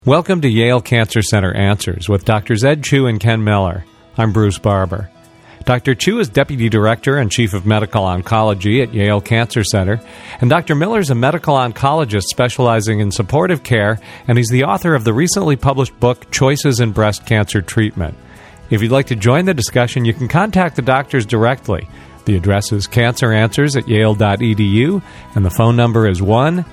Welcome to Yale Cancer Center Answers with Drs. Ed Chu and Ken Miller. I'm Bruce Barber. Dr. Chu is Deputy Director and Chief of Medical Oncology at Yale Cancer Center, and Dr. Miller is a medical oncologist specializing in supportive care, and he's the author of the recently published book, Choices in Breast Cancer Treatment. If you'd like to join the discussion, you can contact the doctors directly. The address is canceranswers@yale.edu, and the phone number is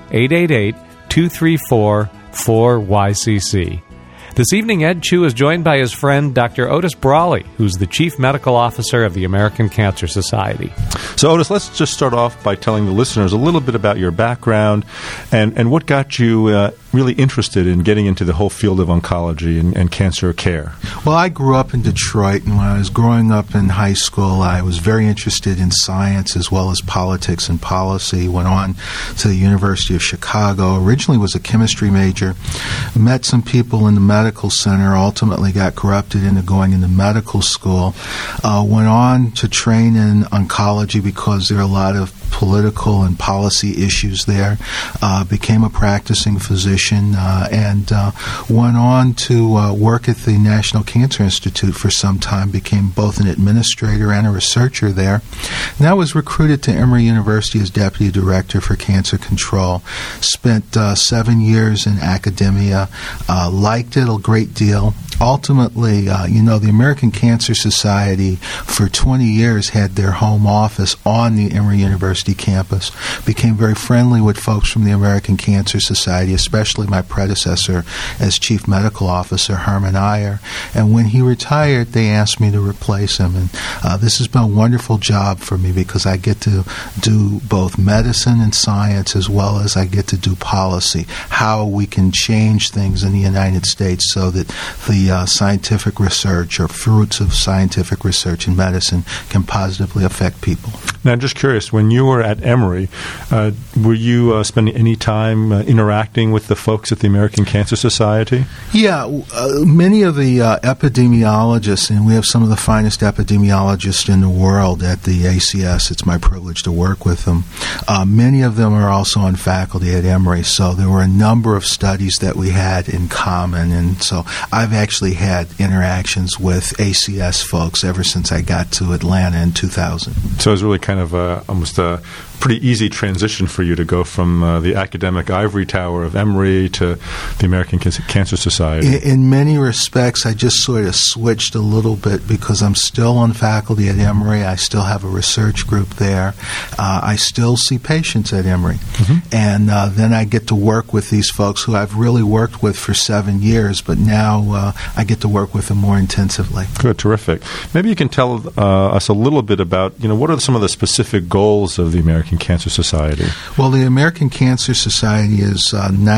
1-888-234-4YCC. This evening, Ed Chu is joined by his friend, Dr. Otis Brawley, who's the Chief Medical Officer of the American Cancer Society. So, Otis, let's just start off by telling the listeners a little bit about your background and what got you really interested in getting into the whole field of oncology and cancer care. Well, I grew up in Detroit, and when I was growing up in high school, I was very interested in science as well as politics and policy. Went on to the University of Chicago. Originally was a chemistry major. Met some people in the medical center, ultimately got corrupted into going into medical school. Went on to train in oncology because there are a lot of political and policy issues there. Became a practicing physician and went on to work at the National Cancer Institute for some time. Became both an administrator and a researcher there. And I was recruited to Emory University as Deputy Director for Cancer Control. Spent 7 years in academia. Liked it a great deal. Ultimately, the American Cancer Society for 20 years had their home office on the Emory University campus. Became very friendly with folks from the American Cancer Society, especially my predecessor as Chief Medical Officer, Herman Iyer. And when he retired, they asked me to replace him. And this has been a wonderful job for me because I get to do both medicine and science as well as I get to do policy, how we can change things in the United States so that the scientific research or fruits of scientific research in medicine can positively affect people. Now, I'm just curious, when you were at Emory, were you spending any time interacting with the folks at the American Cancer Society? Yeah, many of the epidemiologists, and we have some of the finest epidemiologists in the world at the ACS. It's my privilege to work with them. Many of them are also on faculty at Emory, so there were a number of studies that we had in common, and so I've actually had interactions with ACS folks ever since I got to Atlanta in 2000. So it was really kind of almost a pretty easy transition for you to go from the academic ivory tower of Emory to the American Cancer Society. In many respects, I just sort of switched a little bit because I'm still on faculty at Emory. I still have a research group there. I still see patients at Emory. Mm-hmm. And then I get to work with these folks who I've really worked with for 7 years, but now I get to work with them more intensively. Good, terrific. Maybe you can tell us a little bit about, what are some of the specific goals of the American Cancer Society? Well, the American Cancer Society is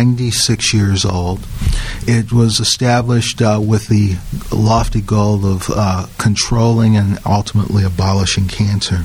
96 years old. It was established with the lofty goal of controlling and ultimately abolishing cancer.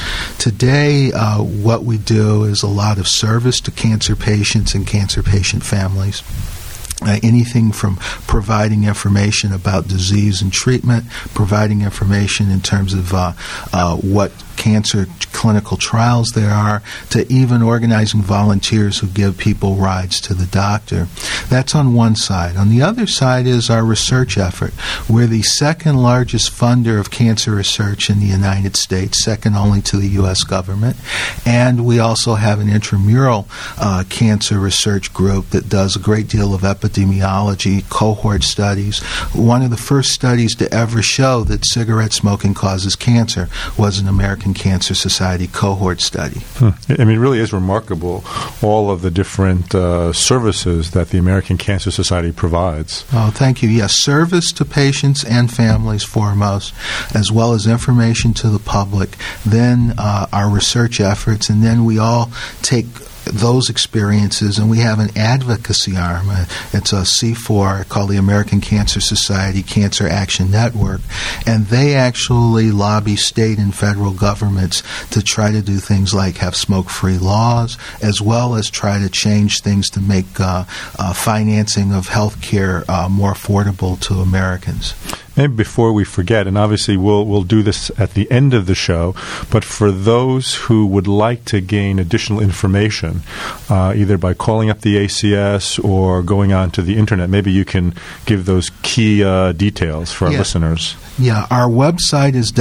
Today, what we do is a lot of service to cancer patients and cancer patient families. Anything from providing information about disease and treatment, providing information in terms of what cancer clinical trials there are, to even organizing volunteers who give people rides to the doctor. That's on one side. On the other side is our research effort. We're the second largest funder of cancer research in the United States, second only to the U.S. government. And we also have an intramural cancer research group that does a great deal of epidemiology, cohort studies. One of the first studies to ever show that cigarette smoking causes cancer was an American Cancer Society cohort study. It really is remarkable, all of the different services that the American Cancer Society provides. Oh, thank you. Yes, service to patients and families foremost, as well as information to the public, then our research efforts, and then we all take those experiences, and we have an advocacy arm. It's a C4 called the American Cancer Society Cancer Action Network, and they actually lobby state and federal governments to try to do things like have smoke-free laws, as well as try to change things to make financing of health care more affordable to Americans. maybe before we forget, and obviously we'll do this at the end of the show, but for those who would like to gain additional information, either by calling up the ACS or going on to the internet, maybe you can give those key details for our listeners. Yeah, our website is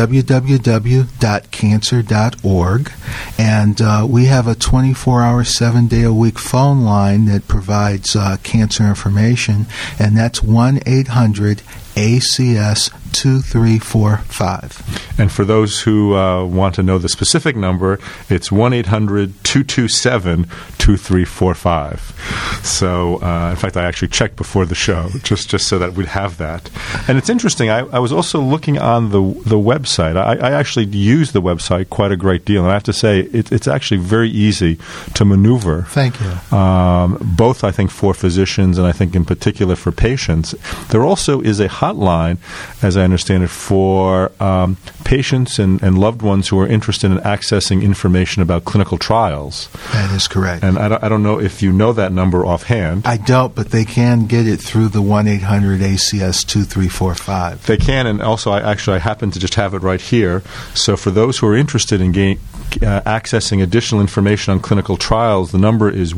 www.cancer.org, and we have a 24-hour, 7-day-a-week phone line that provides cancer information, and that's 1-800-ACS-2345. And for those who want to know the specific number, it's 1-800-227-2345. So, in fact, I actually checked before the show, just so that we'd have that. And it's interesting, I was also looking on the website. I actually use the website quite a great deal, and I have to say, it's actually very easy to maneuver. Thank you. Both, I think, for physicians and I think in particular for patients. There also is a hotline, as I understand it, for patients and loved ones who are interested in accessing information about clinical trials. That is correct. And I don't know if you know that number offhand. I don't, but they can get it through the 1-800-ACS-2345. They can, and also I happen to just have it right here. So for those who are interested in accessing additional information on clinical trials, the number is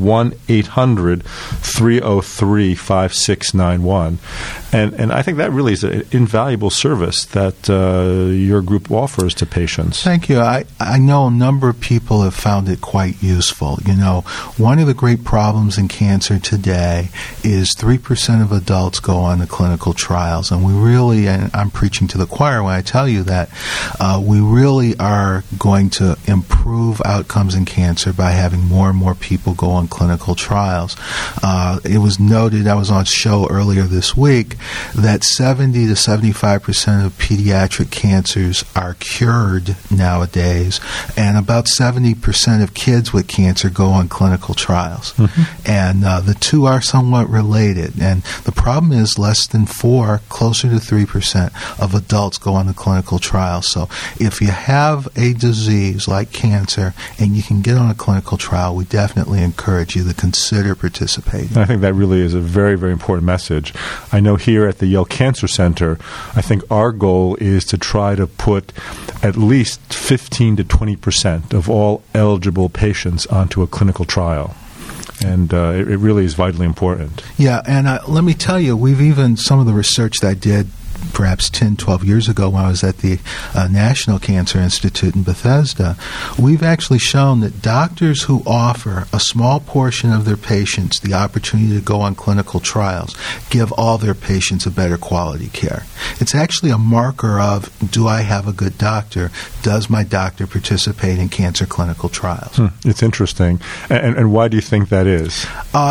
1-800-303-5691. And I think that really is an invaluable service that your group offers to patients. Thank you. I know a number of people have found it quite useful. You know, one of the great problems in cancer today is 3% of adults go on to clinical trials. And we really, and I'm preaching to the choir when I tell you that, we really are going to improve outcomes in cancer by having more and more people go on clinical trials. It was noted, I was on a show earlier this week, that 70 to 75% of pediatric cancers are cured nowadays, and about 70% of kids with cancer go on clinical trials. Mm-hmm. And the two are somewhat related. And the problem is less than 4, closer to 3% of adults go on the clinical trials. So if you have a disease like cancer and you can get on a clinical trial, we definitely encourage you to consider participating. I think that really is a very, very important message. I know here at the Yale Cancer Center, I think our goal is to try to put at least 15 to 20% of all eligible patients onto a clinical trial. And it really is vitally important. Yeah, and let me tell you, we've even, some of the research that I did perhaps 10, 12 years ago when I was at the National Cancer Institute in Bethesda, we've actually shown that doctors who offer a small portion of their patients the opportunity to go on clinical trials give all their patients a better quality care. It's actually a marker of, do I have a good doctor? Does my doctor participate in cancer clinical trials? It's interesting. And why do you think that is?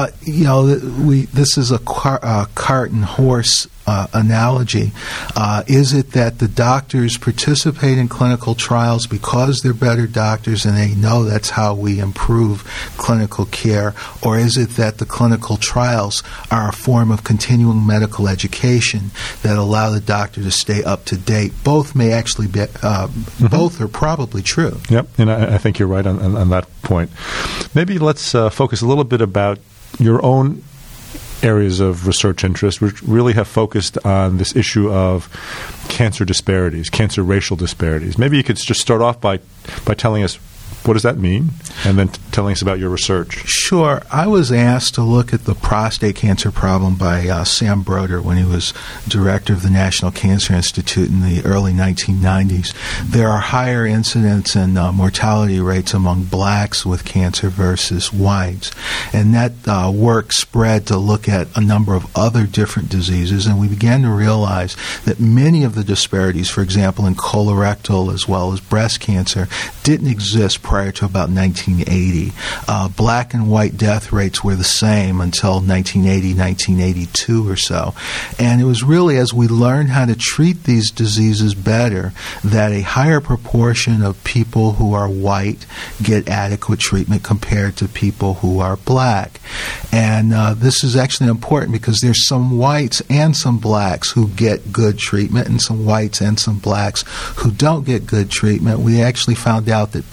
This is a cart and horse analogy. Is it that the doctors participate in clinical trials because they're better doctors and they know that's how we improve clinical care? Or is it that the clinical trials are a form of continuing medical education that allow the doctor to stay up to date? Both may actually be, both are probably true. Yep, and I think you're right on that point. Maybe let's focus a little bit about your own areas of research interest, which really have focused on this issue of cancer disparities, cancer racial disparities. Maybe you could just start off by telling us, what does that mean? And then telling us about your research. Sure. I was asked to look at the prostate cancer problem by Sam Broder when he was director of the National Cancer Institute in the early 1990s. There are higher incidence and mortality rates among blacks with cancer versus whites. And that work spread to look at a number of other different diseases, and we began to realize that many of the disparities, for example, in colorectal as well as breast cancer, didn't exist prior to about 1980. Black and white death rates were the same until 1980, 1982 or so. And it was really as we learned how to treat these diseases better that a higher proportion of people who are white get adequate treatment compared to people who are black. And this is actually important because there's some whites and some blacks who get good treatment and some whites and some blacks who don't get good treatment. We actually found out that poverty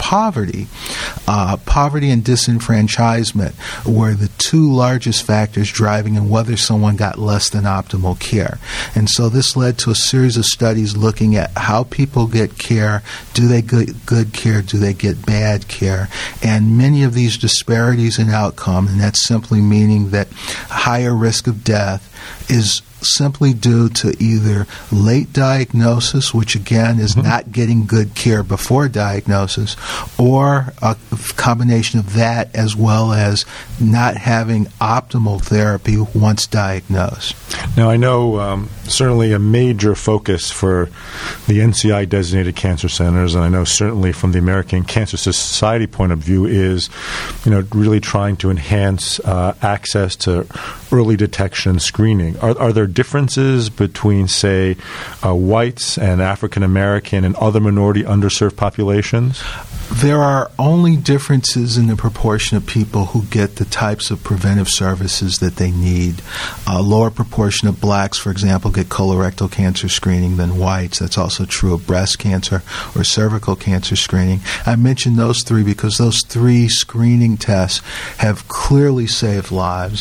poverty. Poverty and disenfranchisement were the two largest factors driving in whether someone got less than optimal care. And so this led to a series of studies looking at how people get care. Do they get good care? Do they get bad care? And many of these disparities in outcome, and that's simply meaning that higher risk of death, is simply due to either late diagnosis, which again is not getting good care before diagnosis, or a combination of that as well as not having optimal therapy once diagnosed. Now, I know certainly a major focus for the NCI designated cancer centers, and I know certainly from the American Cancer Society point of view, is really trying to enhance access to early detection screening. Are there differences between, say, whites and African American and other minority underserved populations? There are only differences in the proportion of people who get the types of preventive services that they need. A lower proportion of blacks, for example, get colorectal cancer screening than whites. That's also true of breast cancer or cervical cancer screening. I mentioned those three because those three screening tests have clearly saved lives.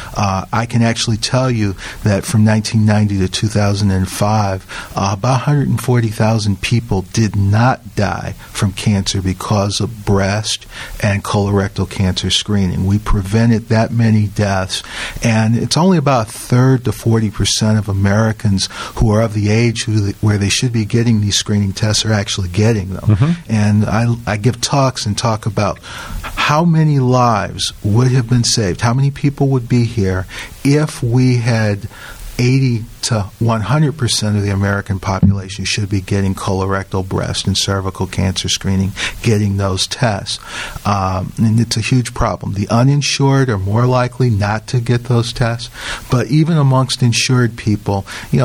I can actually tell you that from 1990 to 2005, about 140,000 people did not die from cancer because of breast and colorectal cancer screening. We prevented that many deaths, and it's only about a third to 40% of Americans who are of the age where they should be getting these screening tests are actually getting them. And I give talks and talk about how many lives would have been saved, how many people would be here if we had 80 to 100% of the American population should be getting colorectal, breast, and cervical cancer screening, getting those tests. And it's a huge problem. The uninsured are more likely not to get those tests, but even amongst insured people,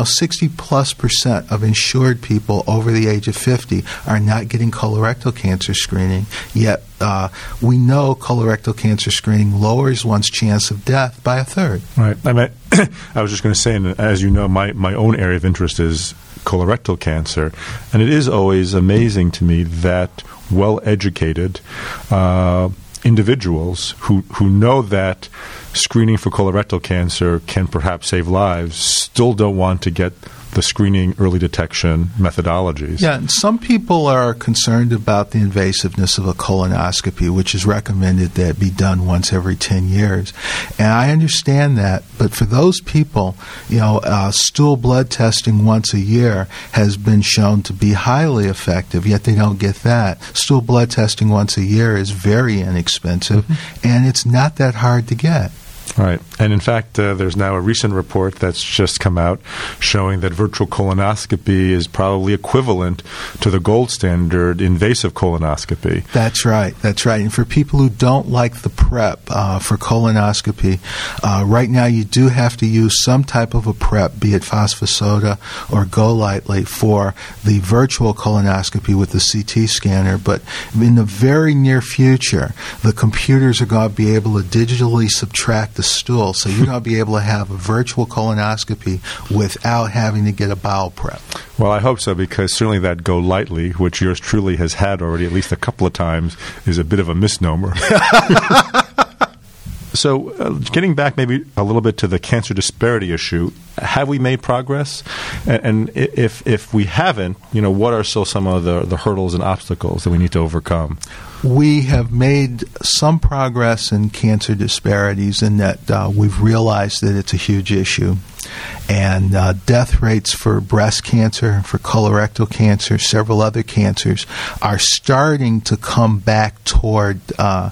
60+% of insured people over the age of 50 are not getting colorectal cancer screening, yet we know colorectal cancer screening lowers one's chance of death by a third. Right. I was just going to say, and as you know, my own area of interest is colorectal cancer, and it is always amazing to me that well-educated individuals who know that screening for colorectal cancer can perhaps save lives still don't want to get the screening early detection methodologies. Yeah, and some people are concerned about the invasiveness of a colonoscopy, which is recommended that it be done once every 10 years. And I understand that, but for those people, stool blood testing once a year has been shown to be highly effective, yet they don't get that. Stool blood testing once a year is very inexpensive, and it's not that hard to get. Right. And in fact, there's now a recent report that's just come out showing that virtual colonoscopy is probably equivalent to the gold standard invasive colonoscopy. That's right. That's right. And for people who don't like the prep for colonoscopy, right now you do have to use some type of a prep, be it phosphosoda or GoLightly, for the virtual colonoscopy with the CT scanner. But in the very near future, the computers are going to be able to digitally subtract the stool, so you're going to be able to have a virtual colonoscopy without having to get a bowel prep. Well, I hope so, because certainly that GoLightly, which yours truly has had already at least a couple of times, is a bit of a misnomer. So getting back maybe a little bit to the cancer disparity issue, have we made progress? And if we haven't, what are still some of the hurdles and obstacles that we need to overcome? We have made some progress in cancer disparities in that we've realized that it's a huge issue. And death rates for breast cancer, for colorectal cancer, several other cancers are starting to come back toward there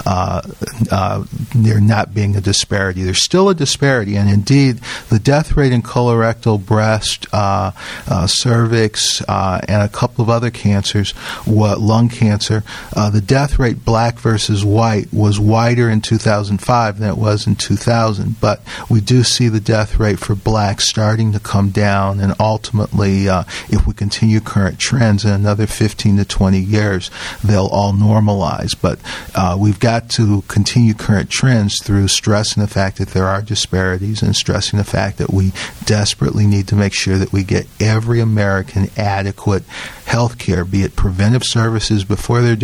not being a disparity. There's still a disparity, and indeed the death rate in colorectal, breast, cervix, and a couple of other cancers, lung cancer, the death rate black versus white was wider in 2005 than it was in 2000, but we do see the death rate for blacks starting to come down, and ultimately, if we continue current trends in another 15 to 20 years, they'll all normalize. But we've got to continue current trends through stressing the fact that there are disparities and stressing the fact that we desperately need to make sure that we get every American adequate health care, be it preventive services before they're diagnosed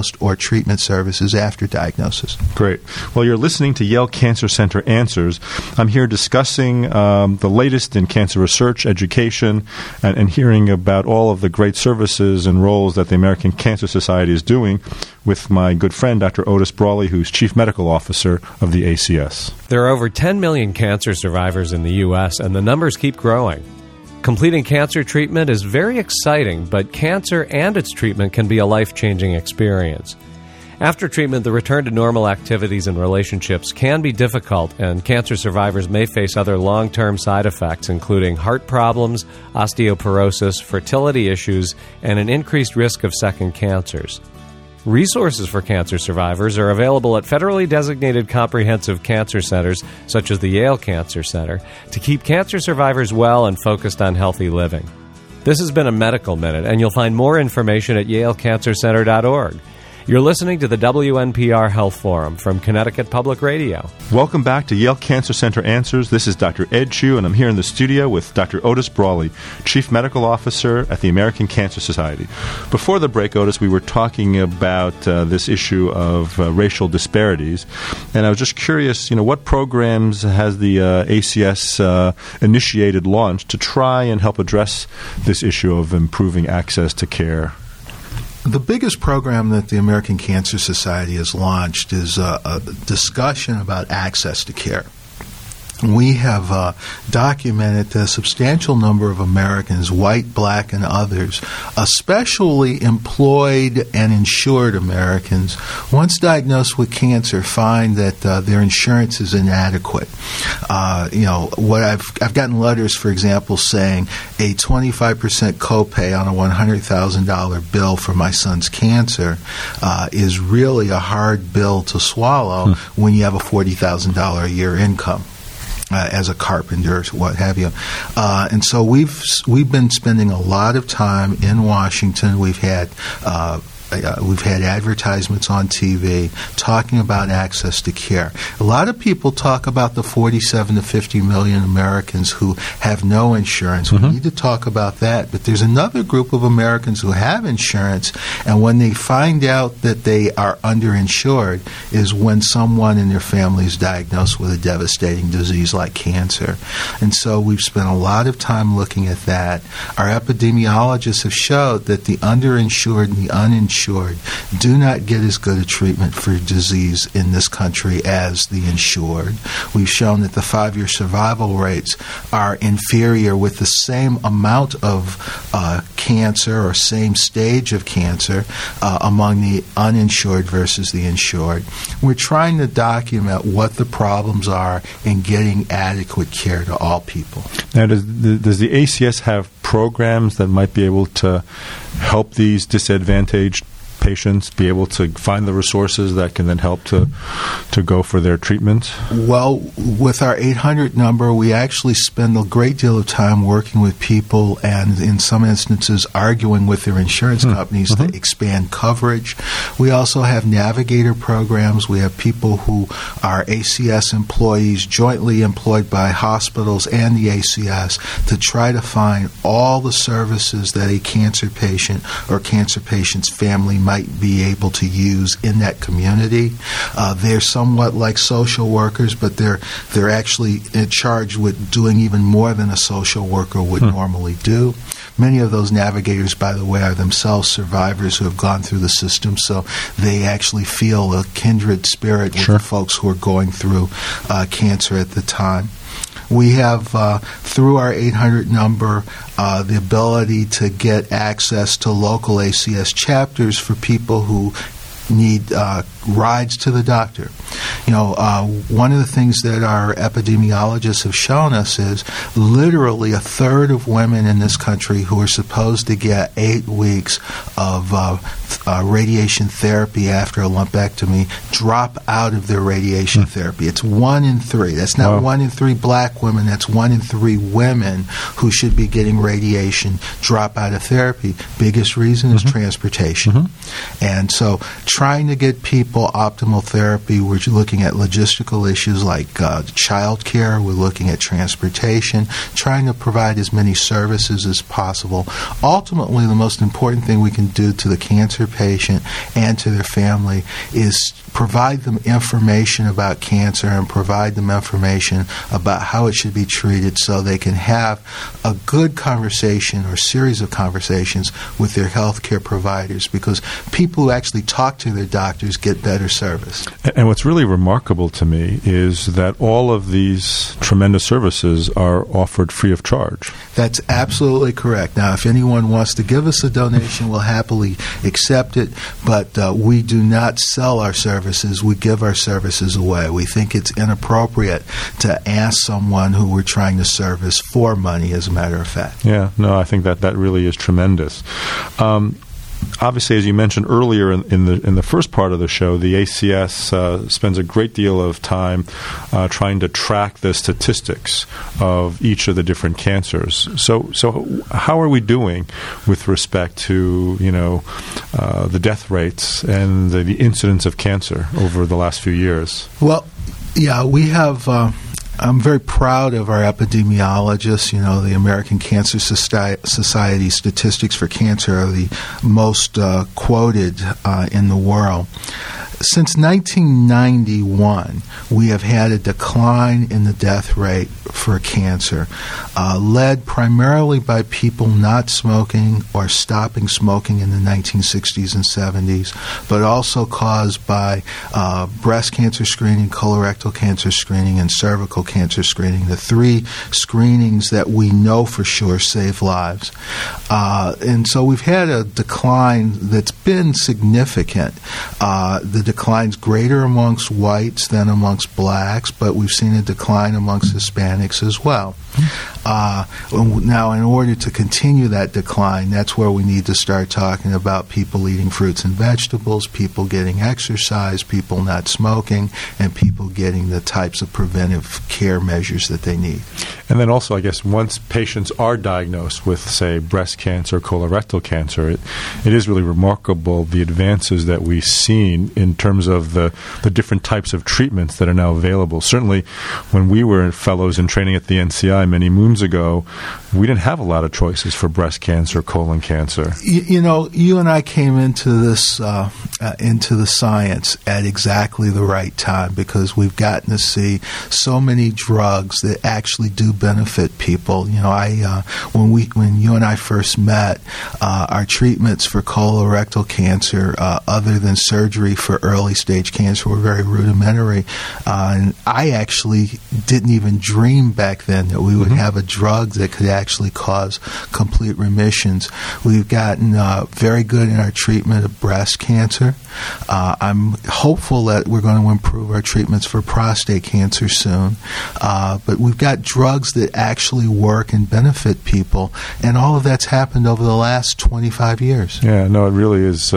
diagnosed or treatment services after diagnosis. Great. Well, you're listening to Yale Cancer Center Answers. I'm here discussing the latest in cancer research, education, and hearing about all of the great services and roles that the American Cancer Society is doing with my good friend, Dr. Otis Brawley, who's Chief Medical Officer of the ACS. There are over 10 million cancer survivors in the U.S., and the numbers keep growing. Completing cancer treatment is very exciting, but cancer and its treatment can be a life-changing experience. After treatment, the return to normal activities and relationships can be difficult, and cancer survivors may face other long-term side effects, including heart problems, osteoporosis, fertility issues, and an increased risk of second cancers. Resources for cancer survivors are available at federally designated comprehensive cancer centers, such as the Yale Cancer Center, to keep cancer survivors well and focused on healthy living. This has been a Medical Minute, and you'll find more information at yalecancercenter.org. You're listening to the WNPR Health Forum from Connecticut Public Radio. Welcome back to Yale Cancer Center Answers. This is Dr. Ed Chu, and I'm here in the studio with Dr. Otis Brawley, Chief Medical Officer at the American Cancer Society. Before the break, Otis, we were talking about this issue of racial disparities, and I was just curious, what programs has the ACS initiated, launched to try and help address this issue of improving access to care? The biggest program that the American Cancer Society has launched is a discussion about access to care. We have documented that a substantial number of Americans, white, black, and others, especially employed and insured Americans, once diagnosed with cancer, find that their insurance is inadequate. What I've gotten letters, for example, saying a 25% copay on a $100,000 bill for my son's cancer is really a hard bill to swallow when you have a $40,000 a year income. As a carpenter, what have you, and so we've been spending a lot of time in Washington. We've had advertisements on TV talking about access to care. A lot of people talk about the 47 to 50 million Americans who have no insurance. We need to talk about that. But there's another group of Americans who have insurance, and when they find out that they are underinsured is when someone in their family is diagnosed with a devastating disease like cancer. And so we've spent a lot of time looking at that. Our epidemiologists have showed that the underinsured and the uninsured do not get as good a treatment for disease in this country as the insured. We've shown that the 5-year survival rates are inferior with the same amount of cancer or same stage of cancer among the uninsured versus the insured. We're trying to document what the problems are in getting adequate care to all people. Now, does the ACS have programs that might be able to help these disadvantaged patients be able to find the resources that can then help to go for their treatment? Well, with our 800 number, we actually spend a great deal of time working with people and in some instances arguing with their insurance companies to expand coverage. We also have navigator programs. We have people who are ACS employees jointly employed by hospitals and the ACS to try to find all the services that a cancer patient or cancer patient's family might be able to use in that community. They're somewhat like social workers, but they're actually charged with doing even more than a social worker would normally do. Many of those navigators, by the way, are themselves survivors who have gone through the system, so they actually feel a kindred spirit with the folks who are going through cancer at the time. We have, through our 800 number, the ability to get access to local ACS chapters for people who need rides to the doctor. One of the things that our epidemiologists have shown us is literally a third of women in this country who are supposed to get 8 weeks of radiation therapy after a lumpectomy drop out of their radiation therapy. It's 1 in 3. That's not 1 in 3 black women. That's 1 in 3 women who should be getting radiation drop out of therapy. Biggest reason is transportation. And so trying to get people people optimal therapy. We're looking at logistical issues like child care. We're looking at transportation, trying to provide as many services as possible. Ultimately, the most important thing we can do to the cancer patient and to their family is provide them information about cancer and provide them information about how it should be treated so they can have a good conversation or series of conversations with their healthcare providers, because people who actually talk to their doctors get better service. And what's really remarkable to me is that all of these tremendous services are offered free of charge. That's absolutely correct. Now, if anyone wants to give us a donation, we'll happily accept it, but we do not sell our services. We give our services away. We think it's inappropriate to ask someone who we're trying to service for money, as a matter of fact. Yeah, no, I think that really is tremendous. Obviously, as you mentioned earlier in the first part of the show, the ACS spends a great deal of time trying to track the statistics of each of the different cancers. So how are we doing with respect to the death rates and the incidence of cancer over the last few years? Well, yeah, we have. I'm very proud of our epidemiologists. The American Cancer Society statistics for cancer are the most quoted in the world. Since 1991, we have had a decline in the death rate for cancer, led primarily by people not smoking or stopping smoking in the 1960s and 70s, but also caused by breast cancer screening, colorectal cancer screening, and cervical cancer screening, the three screenings that we know for sure save lives. And so we've had a decline that's been significant. The decline's greater amongst whites than amongst blacks, but we've seen a decline amongst Hispanics as well. Now, in order to continue that decline, that's where we need to start talking about people eating fruits and vegetables, people getting exercise, people not smoking, and people getting the types of preventive care measures that they need. And then also, I guess, once patients are diagnosed with, say, breast cancer, colorectal cancer, it is really remarkable the advances that we've seen in terms of the different types of treatments that are now available. Certainly, when we were fellows in training at the NCI many moons ago, we didn't have a lot of choices for breast cancer, colon cancer. You and I came into this, into the science at exactly the right time, because we've gotten to see so many drugs that actually do benefit people. When you and I first met, our treatments for colorectal cancer, other than surgery for early stage cancer, were very rudimentary. And I actually didn't even dream back then that we would have a drug that could actually cause complete remissions. We've gotten very good in our treatment of breast cancer. I'm hopeful that we're going to improve our treatments for prostate cancer soon. But we've got drugs that actually work and benefit people, and all of that's happened over the last 25 years. Yeah, no, it really is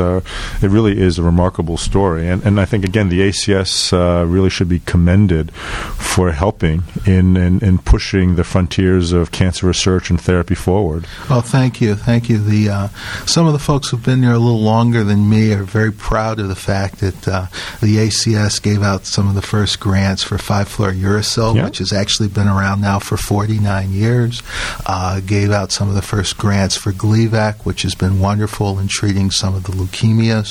a remarkable story. And I think, again, the ACS really should be commended for helping in pushing the frontiers of cancer research and therapy forward. Well, thank you. Some of the folks who've been there a little longer than me are very proud of the fact that the ACS gave out some of the first grants for 5-fluorouracil, which has actually been around now for 49 years. Gave out some of the first grants for Gleevec, which has been wonderful in treating some of the leukemias,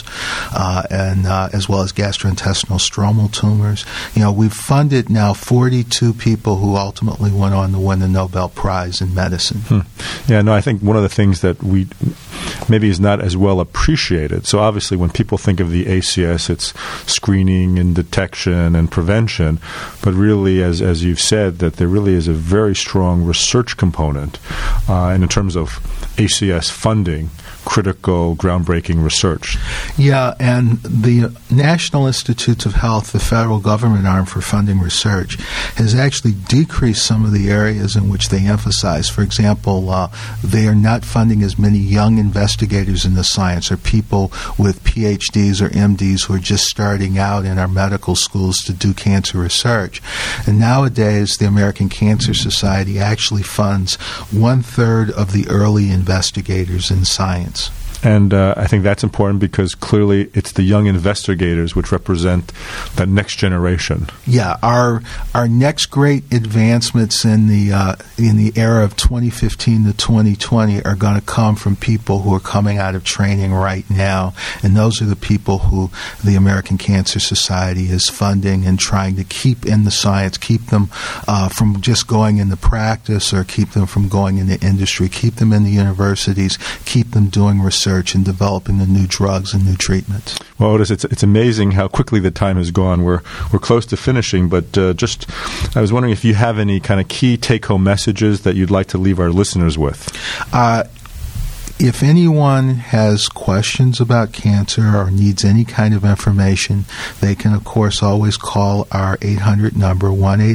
and as well as gastrointestinal stromal tumors. We've funded now 42 people who ultimately went on to win the Nobel Prize in medicine. Yeah, no, I think one of the things that we maybe is not as well appreciated. So obviously when people think of the ACS, it's screening and detection and prevention, but really, as you've said, that there really is a very strong research component, and in terms of ACS funding, critical, groundbreaking research. Yeah, and the National Institutes of Health, the federal government arm for funding research, has actually decreased some of the areas in which they emphasize. For example, they are not funding as many young investigators in the science, or people with PhDs or MDs who are just starting out in our medical schools to do cancer research. And nowadays, the American Cancer Society actually funds 1/3 of the early investigators in science. And I think that's important because clearly it's the young investigators which represent that next generation. Yeah, our next great advancements in the era of 2015 to 2020 are going to come from people who are coming out of training right now, and those are the people who the American Cancer Society is funding and trying to keep in the science, keep them from just going into practice or keep them from going into industry, keep them in the universities, keep them doing research and developing the new drugs and new treatments. Well, Otis, it's amazing how quickly the time has gone. We're close to finishing, but I was wondering if you have any kind of key take-home messages that you'd like to leave our listeners with. If anyone has questions about cancer or needs any kind of information, they can, of course, always call our 800 number,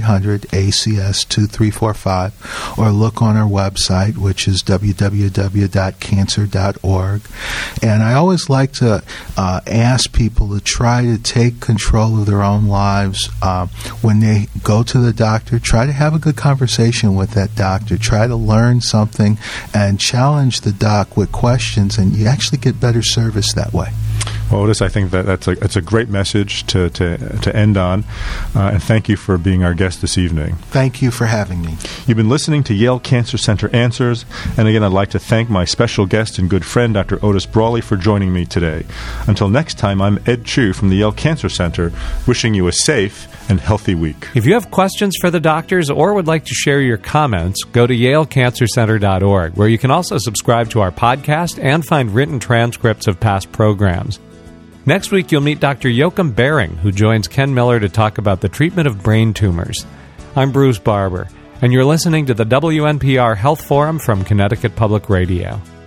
1-800-ACS-2345, or look on our website, which is www.cancer.org. And I always like to ask people to try to take control of their own lives. When they go to the doctor, try to have a good conversation with that doctor. Try to learn something and challenge the doc with questions, and you actually get better service that way. Well, Otis, I think that's a great message to end on, and thank you for being our guest this evening. Thank you for having me. You've been listening to Yale Cancer Center Answers, and again, I'd like to thank my special guest and good friend, Dr. Otis Brawley, for joining me today. Until next time, I'm Ed Chu from the Yale Cancer Center, wishing you a safe and healthy week. If you have questions for the doctors or would like to share your comments, go to yalecancercenter.org, where you can also subscribe to our podcast and find written transcripts of past programs. Next week, you'll meet Dr. Joachim Behring, who joins Ken Miller to talk about the treatment of brain tumors. I'm Bruce Barber, and you're listening to the WNPR Health Forum from Connecticut Public Radio.